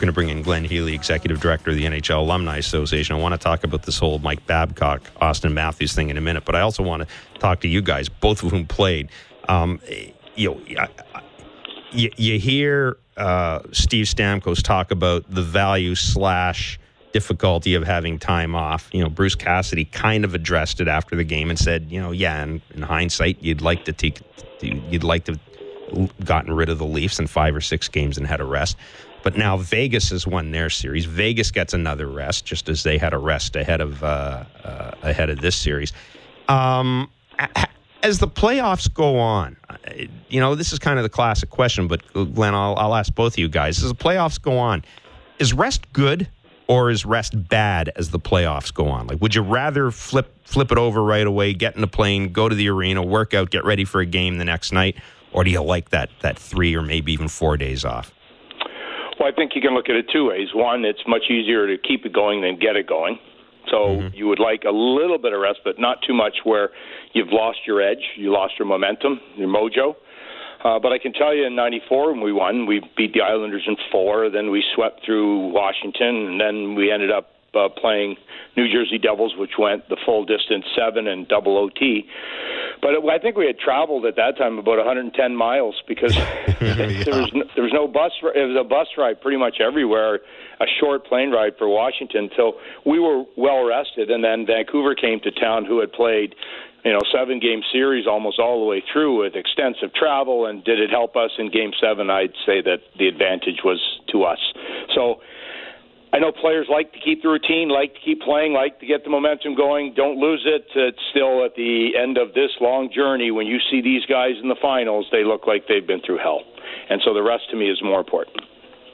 going to bring in Glenn Healy, Executive Director of the NHL Alumni Association. I want to talk about this whole Mike Babcock, Austin Matthews thing in a minute, but I also want to talk to you guys, both of whom played. You hear Steve Stamkos talk about the value / difficulty of having time off. Bruce Cassidy kind of addressed it after the game and said, in hindsight, you'd like to gotten rid of the Leafs in 5 or 6 games and had a rest. But now Vegas has won their series. Vegas gets another rest, just as they had a rest ahead of this series. As the playoffs go on, this is kind of the classic question, but Glenn, I'll ask both of you guys. As the playoffs go on, is rest good or is rest bad as the playoffs go on? Like, would you rather flip it over right away, get in the plane, go to the arena, work out, get ready for a game the next night? Or do you like that 3 or maybe even 4 days off? Well, I think you can look at it 2 ways. One, it's much easier to keep it going than get it going. So you would like a little bit of rest, but not too much where you've lost your edge, you lost your momentum, your mojo. But I can tell you in 94 when we won, we beat the Islanders in 4, then we swept through Washington, and then we ended up playing New Jersey Devils, which went the full distance, 7 and double OT. But I think we had traveled at that time about 110 miles because there was no bus. It was a bus ride pretty much everywhere, a short plane ride for Washington. So we were well rested, and then Vancouver came to town, who had played 7-game series almost all the way through with extensive travel. And did it help us in Game 7? I'd say that the advantage was to us. So I know players like to keep the routine, like to keep playing, like to get the momentum going. Don't lose it. It's still at the end of this long journey. When you see these guys in the finals, they look like they've been through hell. And so the rest to me is more important.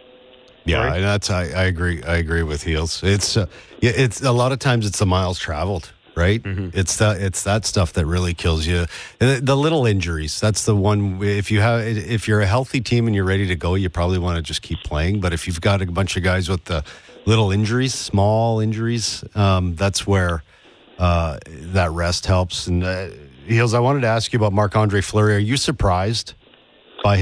Yeah, I agree. I agree with Heels. It's a lot of times it's the miles traveled, right? Mm-hmm. It's that stuff that really kills you. The little injuries. That's the one. If you're a healthy team and you're ready to go, you probably want to just keep playing. But if you've got a bunch of guys with the little injuries, small injuries, that's where that rest helps. And Heels, I wanted to ask you about Marc-Andre Fleury. Are you surprised by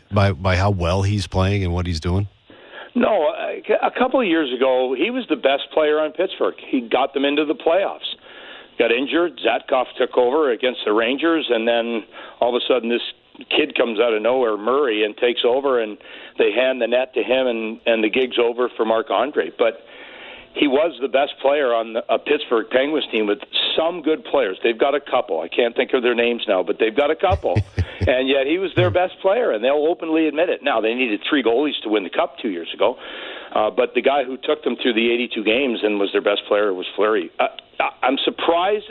how well he's playing and what he's doing? No, a couple of years ago, he was the best player on Pittsburgh. He got them into the playoffs. Got injured. Zatkoff took over against the Rangers, and then all of a sudden this kid comes out of nowhere, Murray, and takes over, and they hand the net to him, and the gig's over for Marc-Andre. But he was the best player on a Pittsburgh Penguins team with some good players. They've got a couple. I can't think of their names now, but they've got a couple. And yet he was their best player, and they'll openly admit it. Now, they needed 3 goalies to win the Cup 2 years ago, but the guy who took them through the 82 games and was their best player was Fleury. I'm surprised.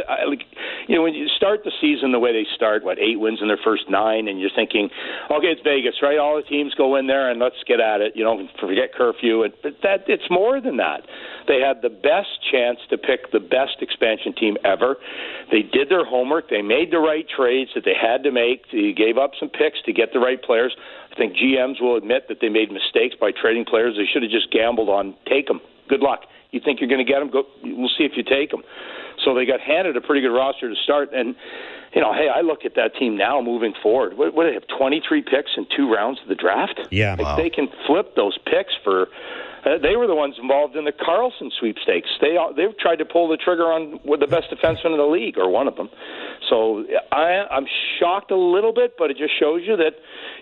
When you start the season the way they start, 8 wins in their first 9, and you're thinking, okay, it's Vegas, right? All the teams go in there and let's get at it. Forget curfew. But it's more than that. They had the best chance to pick the best expansion team ever. They did their homework. They made the right trades that they had to make. They gave up some picks to get the right players. I think GMs will admit that they made mistakes by trading players. They should have just gambled on take them. Good luck. You think you're going to get them? We'll see if you take them. So they got handed a pretty good roster to start. And, hey, I look at that team now moving forward. What do they have, 23 picks in 2 rounds of the draft? Yeah. Wow. They can flip those picks for they were the ones involved in the Carlson sweepstakes. They've tried to pull the trigger on with the best defenseman in the league, or one of them. So I'm shocked a little bit, but it just shows you that,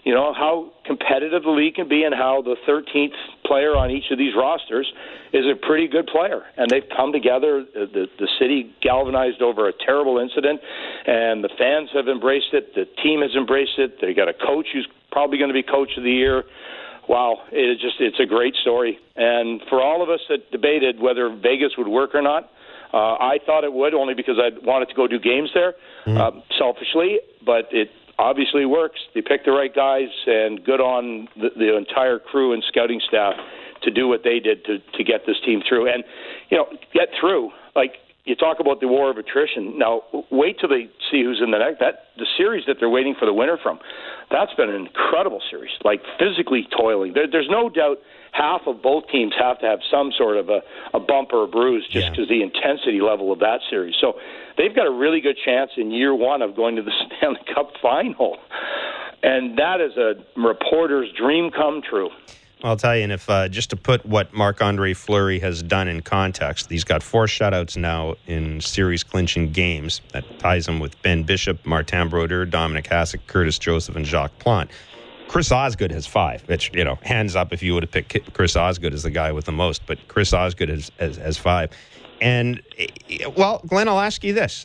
how competitive the league can be and how the 13th player on each of these rosters is a pretty good player. And they've come together. The city galvanized over a terrible incident, and the fans have embraced it. The team has embraced it. They got a coach who's probably going to be coach of the year. Wow, it's a great story. And for all of us that debated whether Vegas would work or not, I thought it would, only because I wanted to go do games there, selfishly, but it obviously works. They picked the right guys, and good on the entire crew and scouting staff to do what they did to get this team through. And, get through. Like, you talk about the war of attrition. Now, wait till they see who's in the next. The series that they're waiting for the winner from, that's been an incredible series, like physically toiling. There's no doubt half of both teams have to have some sort of a bump or a bruise just because the intensity level of that series. So they've got a really good chance in year 1 of going to the Stanley Cup final. And that is a reporter's dream come true. I'll tell you, and if just to put what Marc-Andre Fleury has done in context, he's got 4 shutouts now in series-clinching games. That ties him with Ben Bishop, Martin Brodeur, Dominic Hasek, Curtis Joseph, and Jacques Plante. Chris Osgood has 5, which, hands up if you would have picked Chris Osgood as the guy with the most, but Chris Osgood has 5. And, well, Glenn, I'll ask you this.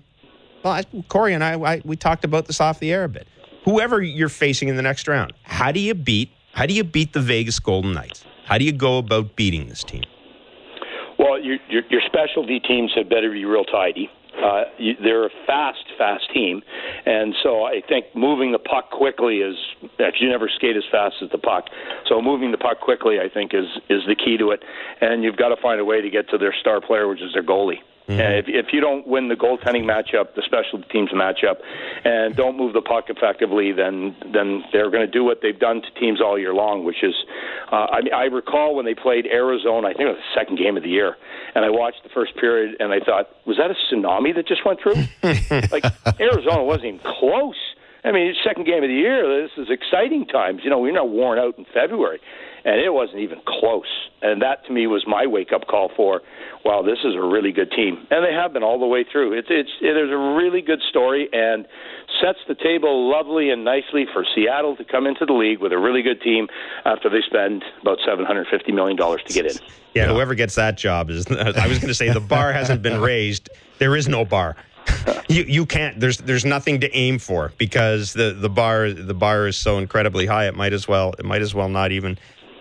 Corey and I, we talked about this off the air a bit. Whoever you're facing in the next round, how do you beat the Vegas Golden Knights? How do you go about beating this team? Well, your specialty teams had better be real tidy. They're a fast team, and so I think moving the puck quickly is actually, you never skate as fast as the puck. So moving the puck quickly, I think, is the key to it. And you've got to find a way to get to their star player, which is their goalie. Mm-hmm. If you don't win the goaltending matchup, the special teams matchup, and don't move the puck effectively, then they're going to do what they've done to teams all year long, which is, I recall when they played Arizona, I think it was the second game of the year, and I watched the first period, and I thought, was that a tsunami that just went through? Like, Arizona wasn't even close. I mean, second game of the year, this is exciting times. We're not worn out in February. And it wasn't even close. And that, to me, was my wake-up call for, wow, this is a really good team. And they have been all the way through. It is a really good story and sets the table lovely and nicely for Seattle to come into the league with a really good team after they spend about $750 million to get in. Yeah, whoever gets that job is, I was going to say, the bar hasn't been raised. There is no bar. You can't. There's nothing to aim for because the bar is so incredibly high. It might as well not even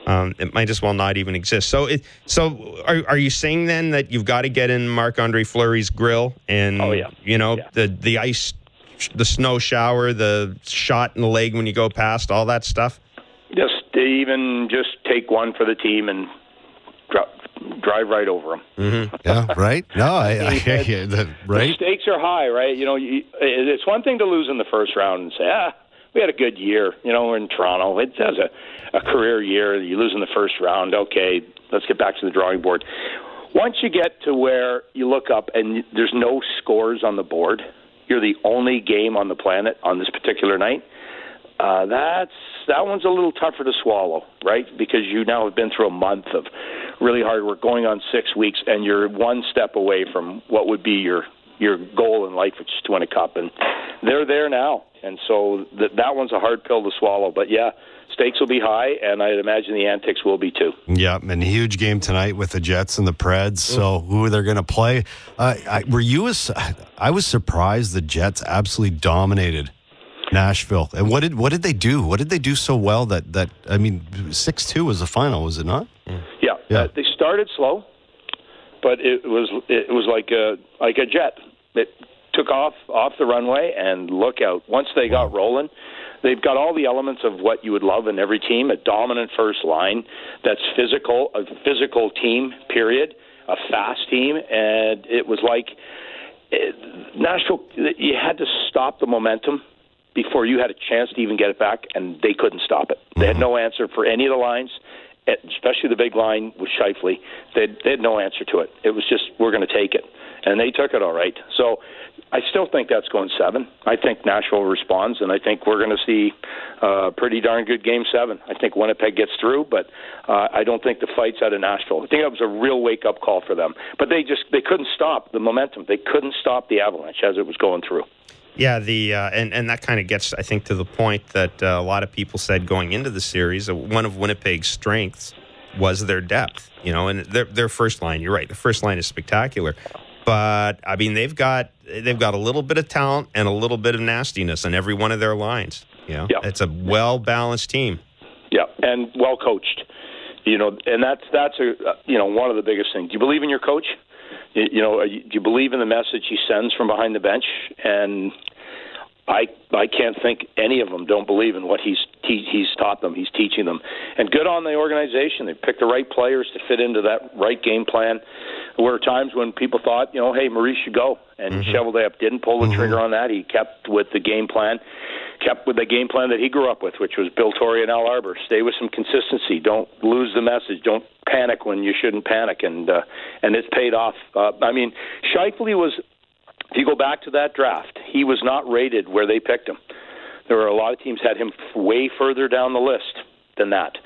exist. So are you saying then that you've got to get in Marc-Andre Fleury's grill and the ice, the snow shower, the shot in the leg when you go past, all that stuff? Just take one for the team and drive right over them. Mm-hmm. Yeah, right. No, I hear you. Right. The stakes are high, right? It's one thing to lose in the first round and say, we had a good year. We're in Toronto. It has a career year. You lose in the first round. Okay, let's get back to the drawing board. Once you get to where you look up and there's no scores on the board, you're the only game on the planet on this particular night. That one's a little tougher to swallow, right? Because you now have been through a month of really hard work, going on 6 weeks, and you're one step away from what would be your goal in life, which is to win a cup. And they're there now. And so that one's a hard pill to swallow. But, yeah, stakes will be high, and I'd imagine the antics will be too. Yeah, and a huge game tonight with the Jets and the Preds. So who they're going to play. I was surprised the Jets absolutely dominated Nashville. And what did they do? What did they do so well that 6-2 was the final, was it not? Yeah. They started slow, but it was like a jet. It took off the runway, and look out. Once they got rolling, they've got all the elements of what you would love in every team: a dominant first line that's physical, a physical team, period, a fast team, and it was like Nashville. You had to stop the momentum before you had a chance to even get it back, and they couldn't stop it. They had no answer for any of the lines, especially the big line with Scheifele. They had no answer to it. It was just, we're going to take it. And they took it all right. So I still think that's going 7. I think Nashville responds, and I think we're going to see a pretty darn good Game 7. I think Winnipeg gets through, but I don't think the fight's out of Nashville. I think that was a real wake-up call for them. But they couldn't stop the momentum. They couldn't stop the Avalanche as it was going through. Yeah, and that kind of gets, I think, to the point that a lot of people said going into the series, one of Winnipeg's strengths was their depth, and their first line. You're right, the first line is spectacular, but I mean they've got a little bit of talent and a little bit of nastiness in every one of their lines. It's a well balanced team. Yeah, and well coached. And that's one of the biggest things. Do you believe in your coach? Do you believe in the message he sends from behind the bench? And I can't think any of them don't believe in what he's taught them. He's teaching them. And good on the organization. They picked the right players to fit into that right game plan. There were times when people thought, hey, Maurice should go. And Cheveldayoff didn't pull the trigger on that. He kept with the game plan. Kept with the game plan that he grew up with, which was Bill Torrey and Al Arbour. Stay with some consistency. Don't lose the message. Don't panic when you shouldn't panic. And it's paid off. Scheifele was, if you go back to that draft, he was not rated where they picked him. There were a lot of teams had him way further down the list than that.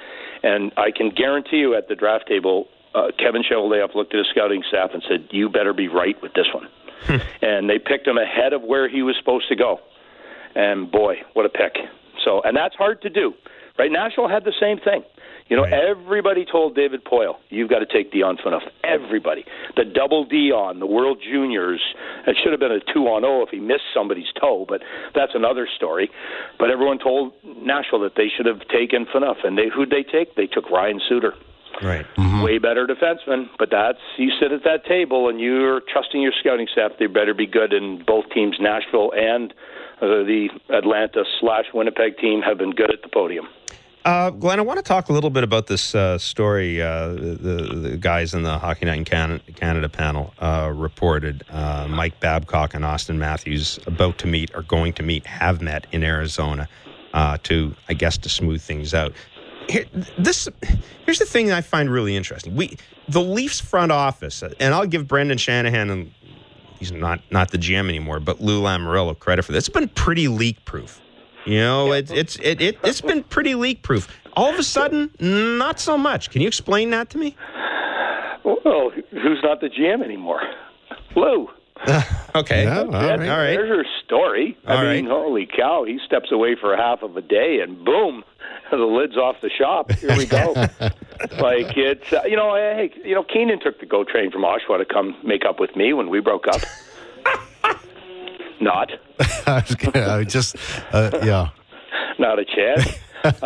And I can guarantee you at the draft table, Kevin Cheveldayoff looked at his scouting staff and said, you better be right with this one. And they picked him ahead of where he was supposed to go. And boy, what a pick. So, and that's hard to do. Right? Nashville had the same thing. You know, everybody told David Poile, you've got to take Dion Phaneuf. Everybody. The double Dion, the World Juniors. It should have been a 2-on-0 if he missed somebody's toe, but that's another story. But everyone told Nashville that they should have taken Phaneuf. And who'd they take? They took Ryan Suter. Right. Mm-hmm. Way better defenseman. But you sit at that table and you're trusting your scouting staff. They better be good. And both teams, Nashville and the Atlanta/Winnipeg team, have been good at the podium. Glenn, I want to talk a little bit about this story the guys in the Hockey Night in Canada panel reported. Mike Babcock and Austin Matthews are going to meet, have met in Arizona to smooth things out. Here's the thing that I find really interesting. The Leafs front office, and I'll give Brendan Shanahan, and he's not the GM anymore, but Lou Lamoriello credit for this. It's been pretty leak-proof. You know, it's been pretty leak-proof. All of a sudden, not so much. Can you explain that to me? Well, who's not the GM anymore? Lou. Okay. Yeah, all right. There's her story. I mean, holy cow, he steps away for half of a day, and boom, the lid's off the shop. Here we go. Like, it's, Keenan took the GO train from Oshawa to come make up with me when we broke up. Not. Not a chance.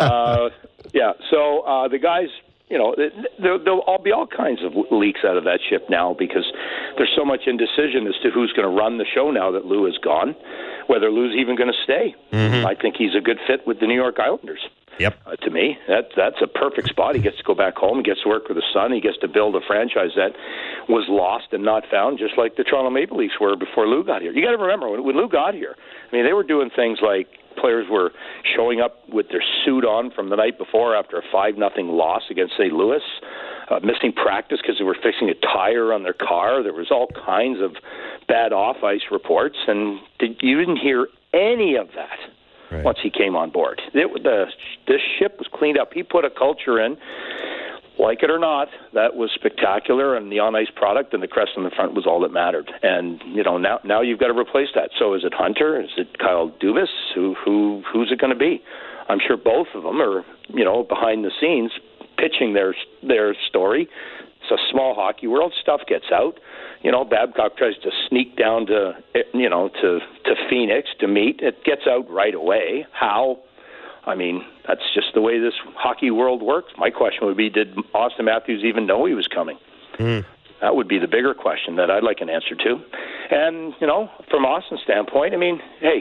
So the guys, there'll all be all kinds of leaks out of that ship now because there's so much indecision as to who's going to run the show now that Lou is gone, whether Lou's even going to stay. Mm-hmm. I think he's a good fit with the New York Islanders. Yep. To me, that's a perfect spot. He gets to go back home. He gets to work with his son. He gets to build a franchise that was lost and not found, just like the Toronto Maple Leafs were before Lou got here. You got to remember, when Lou got here, I mean, they were doing things like players were showing up with their suit on from the night before after a 5-0 loss against St. Louis, missing practice because they were fixing a tire on their car. There was all kinds of bad off-ice reports, and you didn't hear any of that. Right. Once he came on board. This ship was cleaned up. He put a culture in, like it or not, that was spectacular, and the on-ice product and the crest on the front was all that mattered. And, now you've got to replace that. So is it Hunter? Is it Kyle Dubas? Who's it going to be? I'm sure both of them are, behind the scenes pitching their story. It's a small hockey world. Stuff gets out. Babcock tries to sneak down to Phoenix to meet. It gets out right away. How? I mean, that's just the way this hockey world works. My question would be, did Austin Matthews even know he was coming? That would be the bigger question that I'd like an answer to. And, from Austin's standpoint, I mean, hey,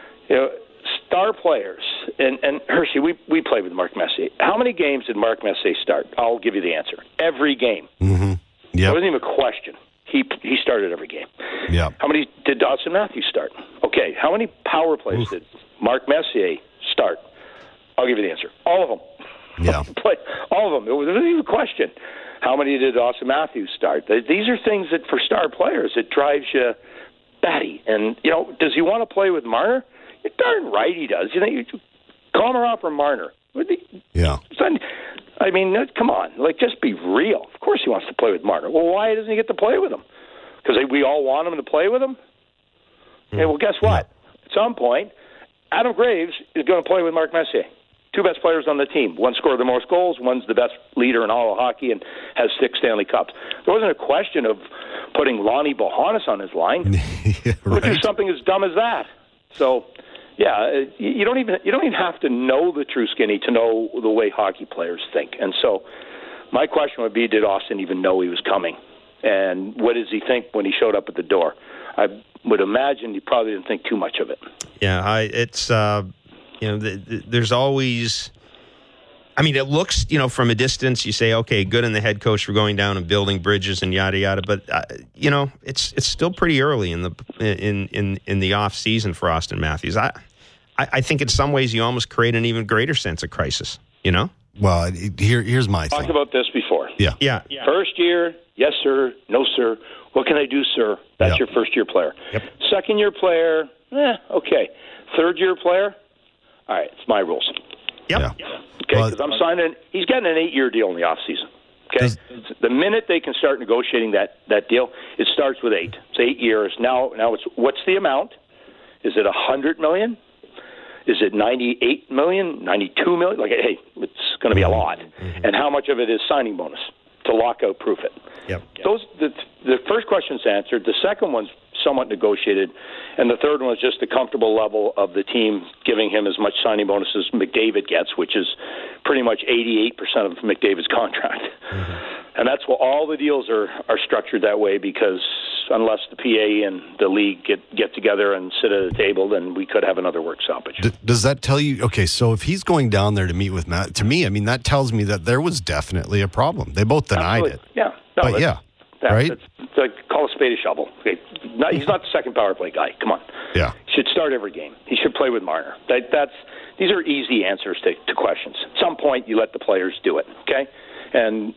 star players, and Hershey, we played with Mark Messier. How many games did Mark Messier start? I'll give you the answer. Every game. Mm-hmm. Yep. It wasn't even a question. He started every game. Yeah. How many did Austin Matthews start? Okay. How many power plays did Mark Messier start? I'll give you the answer. All of them. Yeah. All of them. It wasn't even a question. How many did Austin Matthews start? These are things that, for star players, it drives you batty. And, does he want to play with Marner? You're darn right he does. You Komarov or Marner? Yeah. I mean, come on. Just be real. Of course he wants to play with Marner. Well, why doesn't he get to play with him? Because we all want him to play with him? Okay, well, guess what? At some point, Adam Graves is going to play with Mark Messier. Two best players on the team. One scored the most goals. One's the best leader in all of hockey and has 6 Stanley Cups. There wasn't a question of putting Lonnie Bohannes on his line. Yeah, right. Would do something as dumb as that. So, yeah, you don't even have to know the true skinny to know the way hockey players think. And so, my question would be: did Austin even know he was coming? And what does he think when he showed up at the door? I would imagine he probably didn't think too much of it. Yeah, it's there's always. I mean, it looks, from a distance, you say, okay, good on the head coach for going down and building bridges and yada yada. But it's still pretty early in the off season for Austin Matthews. I think in some ways you almost create an even greater sense of crisis. Well, here's my thing. Talked about this before. Yeah. First year, yes sir, no sir. What can I do, sir? That's your first year player. Yep. Second year player, okay. Third year player, all right. It's my rules. Yep. Yeah. Okay, because I'm signing. He's getting an 8-year deal in the offseason. Okay, the minute they can start negotiating that deal, it starts with 8. It's 8 years. Now it's what's the amount? Is it $100 million? Is it $98 million? $92 million? Like, hey, it's going to be a lot. Mm-hmm. And how much of it is signing bonus to lockout proof it? Yep. The first question's answered. The second one's somewhat negotiated, and the third one is just the comfortable level of the team giving him as much signing bonus as McDavid gets, which is pretty much 88% of McDavid's contract. Mm-hmm. And that's what all the deals are structured that way, because unless the PA and the league get together and sit at a table, then we could have another work stoppage. Does that tell you, okay, so if he's going down there to meet with Matt, to me, I mean, that tells me that there was definitely a problem. They both denied it. Yeah. No, but right? It's like, call a spade a shovel. Okay. He's not the second power play guy. Come on. Yeah. He should start every game. He should play with Marner. These are easy answers to questions. At some point, you let the players do it, okay? And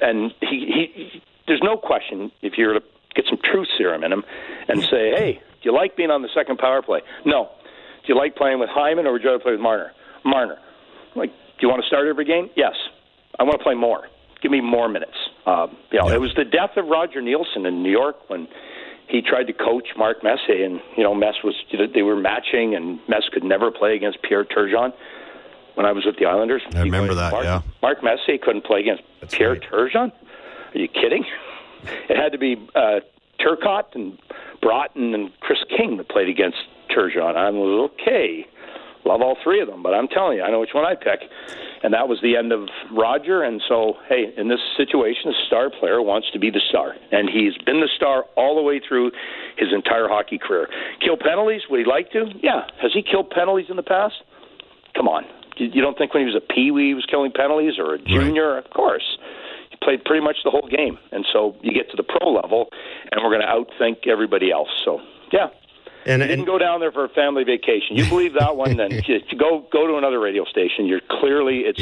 he there's no question, if you're to get some truth serum in him and say, hey, do you like being on the second power play? No. Do you like playing with Hyman, or would you rather play with Marner? Marner. Like, do you want to start every game? Yes. I want to play more. Give me more minutes. It was the death of Roger Nielsen in New York when he tried to coach Mark Messier, and they were matching, and Mess could never play against Pierre Turgeon. When I was with the Islanders, I remember that. Mark Messier couldn't play against Pierre Turgeon. Are you kidding? It had to be Turcotte and Broughton and Chris King that played against Turgeon. I was okay. Love all three of them, but I'm telling you, I know which one I pick. And that was the end of Roger. And so, hey, in this situation, a star player wants to be the star. And he's been the star all the way through his entire hockey career. Kill penalties, would he like to? Yeah. Has he killed penalties in the past? Come on. You don't think when he was a peewee he was killing penalties, or a junior? Right. Of course. He played pretty much the whole game. And so you get to the pro level, and we're going to outthink everybody else. So, yeah. And you didn't go down there for a family vacation. You believe that one, then go to another radio station. You're clearly it's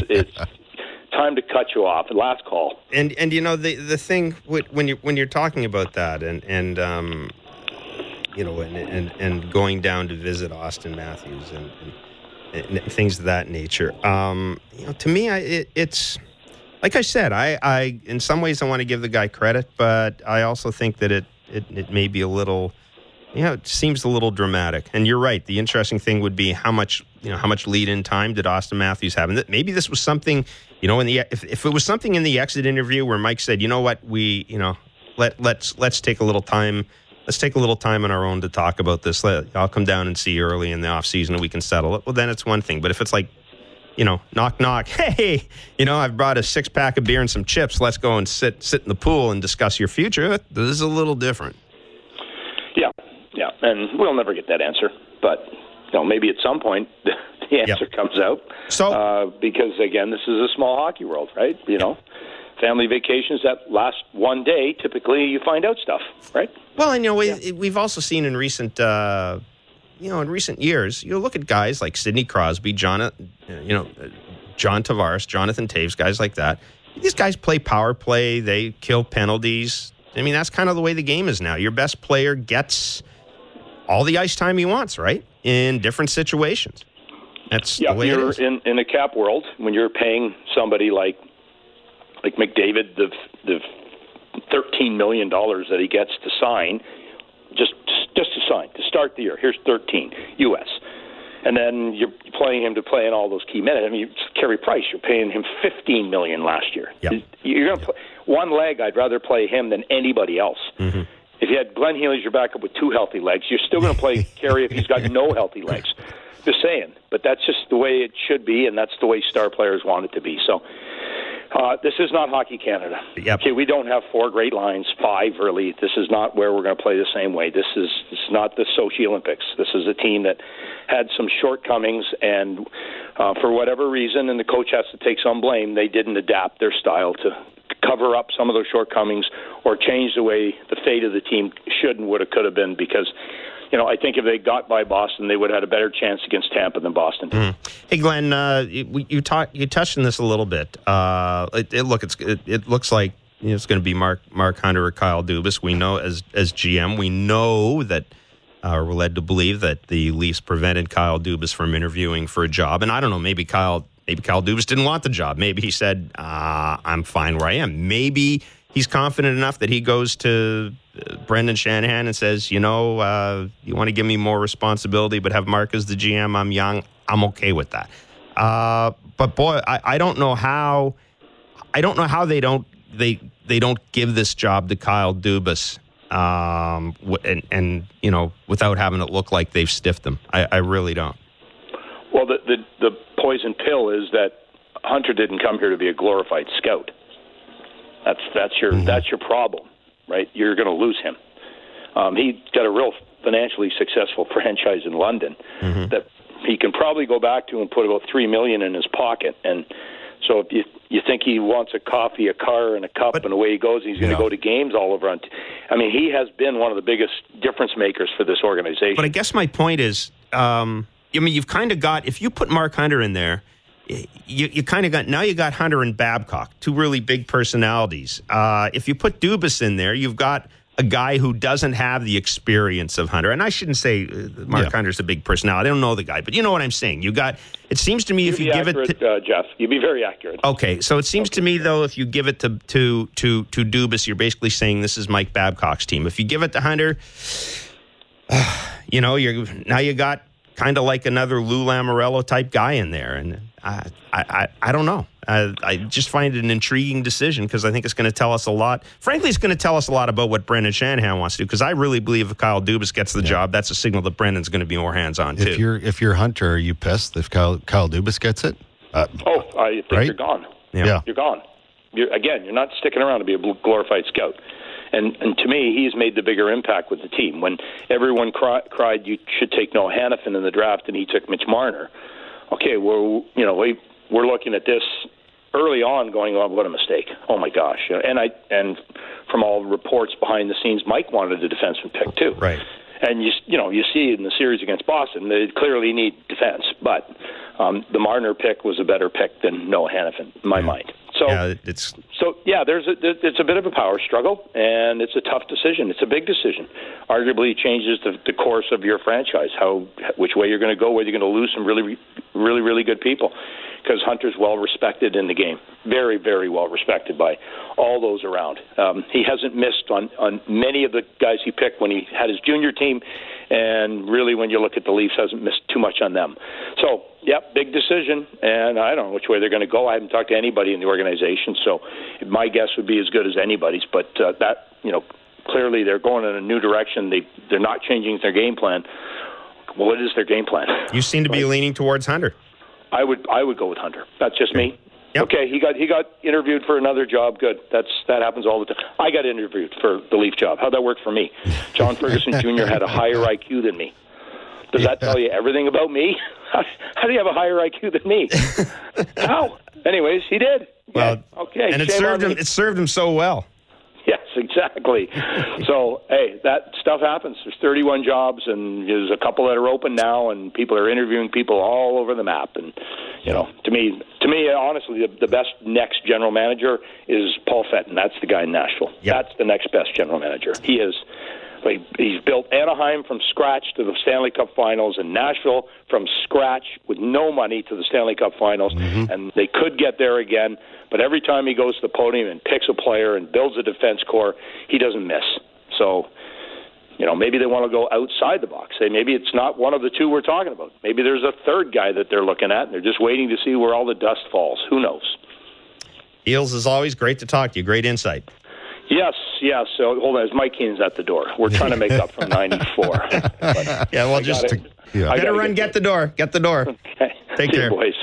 time to cut you off. Last call. And the thing when you're talking about that and going down to visit Austin Matthews and things of that nature. To me, it's like I said. I in some ways I want to give the guy credit, but I also think that it may be a little. It seems a little dramatic. And you're right. The interesting thing would be how much lead-in time did Austin Matthews have? And maybe this was something, if it was something in the exit interview where Mike said, you know what, let's take a little time. Let's take a little time on our own to talk about this. I'll come down and see you early in the off season and we can settle it. Well, then it's one thing. But if it's like, knock, knock, hey, I've brought a 6-pack of beer and some chips. Let's go and sit in the pool and discuss your future. This is a little different. Yeah, and we'll never get that answer. But maybe at some point the answer comes out. So, because, again, this is a small hockey world, right? Family vacations that last one day, typically you find out stuff, right? Well, and we've also seen in recent years, look at guys like Sidney Crosby, John Tavares, Jonathan Toews, guys like that. These guys play power play. They kill penalties. I mean, that's kind of the way the game is now. Your best player gets all the ice time he wants, right? In different situations. That's the way it is. In a cap world, when you're paying somebody like McDavid the $13 million that he gets to sign, just to sign, to start the year. Here's $13 US. And then you're playing him to play in all those key minutes. I mean, Carey Price, you're paying him $15 million last year. Yep. You're going to play one leg. I'd rather play him than anybody else. Mm-hmm. If you had Glenn Healy as your backup with 2 healthy legs, you're still going to play Carey if he's got no healthy legs. Just saying. But that's just the way it should be, and that's the way star players want it to be. So this is not Hockey Canada. Yep. Okay, we don't have 4 great lines, 5 really. This is not where we're going to play the same way. This is not the Sochi Olympics. This is a team that had some shortcomings, and for whatever reason, and the coach has to take some blame, they didn't adapt their style to cover up some of those shortcomings or change the way the fate of the team should and would have could have been, because I think if they got by Boston, they would have had a better chance against Tampa than Boston did. Hey, Glenn, you touched on this a little bit. It looks like it's going to be Mark Hunter or Kyle Dubas. We know as GM, we know that we're led to believe that the Leafs prevented Kyle Dubas from interviewing for a job. And I don't know, maybe Kyle Maybe Kyle Dubas didn't want the job. Maybe he said, I'm fine where I am. Maybe he's confident enough that he goes to Brendan Shanahan and says, you want to give me more responsibility, but have Mark as the GM. I'm young. I'm okay with that. But boy, I don't know how. I don't know how they don't give this job to Kyle Dubas, and without having it look like they've stiffed him. I really don't. Well, the poison pill is that Hunter didn't come here to be a glorified scout. That's your problem, right? You're going to lose him. He got a real financially successful franchise in London that he can probably go back to and put about $3 million in his pocket. And so if you think he wants a coffee, a car, and a cup, and away he goes, he's going to go to games all over. I mean, he has been one of the biggest difference makers for this organization. But I guess my point is, you've kind of got, if you put Mark Hunter in there, you kind of got, now you got Hunter and Babcock, two really big personalities. If you put Dubas in there, you've got a guy who doesn't have the experience of Hunter. And I shouldn't say Mark Hunter's a big personality. I don't know the guy, but you know what I'm saying. It seems to me if you give it to Jeff, you'd be very accurate. Okay, so it seems to me though, if you give it to Dubas, you're basically saying this is Mike Babcock's team. If you give it to Hunter, you got kind of like another Lou Lamoriello type guy in there, and I don't know. I just find it an intriguing decision because I think it's going to tell us a lot. Frankly, it's going to tell us a lot about what Brendan Shanahan wants to do, because I really believe if Kyle Dubas gets the job, that's a signal that Brendan's going to be more hands-on too. If you're Hunter, are you pissed if Kyle Dubas gets it? I think you're gone. Yeah. You're gone. You're not sticking around to be a glorified scout. And to me, he's made the bigger impact with the team. When everyone cried you should take Noah Hannafin in the draft, and he took Mitch Marner. Okay, we're looking at this early on, going, "Oh, what a mistake! Oh my gosh!" And from all reports behind the scenes, Mike wanted a defenseman pick too. Right. And you see in the series against Boston, they clearly need defense, but the Marner pick was a better pick than Noah Hannafin in my mind. So it's a bit of a power struggle, and it's a tough decision. It's a big decision. Arguably changes the course of your franchise, which way you're going to go, whether you're going to lose some really, really, really good people. Because Hunter's well respected in the game, very, very well respected by all those around. He hasn't missed on many of the guys he picked when he had his junior team, and really when you look at the Leafs, hasn't missed too much on them. So, big decision, and I don't know which way they're going to go. I haven't talked to anybody in the organization, so my guess would be as good as anybody's. But clearly they're going in a new direction. They're not changing their game plan. What is their game plan? You seem to be leaning towards Hunter. I would go with Hunter. That's just me. Yep. Okay, he got interviewed for another job. Good. That happens all the time. I got interviewed for the Leaf job. How'd that work for me? John Ferguson Jr. had a higher IQ than me. Does that tell you everything about me? How do you have a higher IQ than me? How? Anyways, he did. Well, okay. And it served him so well. Yes, exactly. So, hey, that stuff happens. There's 31 jobs, and there's a couple that are open now, and people are interviewing people all over the map. And to me, honestly, the best next general manager is Paul Fenton. That's the guy in Nashville. Yep. That's the next best general manager. He is. He's built Anaheim from scratch to the Stanley Cup Finals, and Nashville from scratch with no money to the Stanley Cup Finals, and they could get there again. But every time he goes to the podium and picks a player and builds a defense core, he doesn't miss. So, maybe they want to go outside the box. Say maybe it's not one of the two we're talking about. Maybe there's a third guy that they're looking at, and they're just waiting to see where all the dust falls. Who knows? Eels, as always, great to talk to you. Great insight. Yes. So hold on, Mike Keenan's at the door. We're trying to make up from 94. Better run. Get the door. Okay. Take care, boys.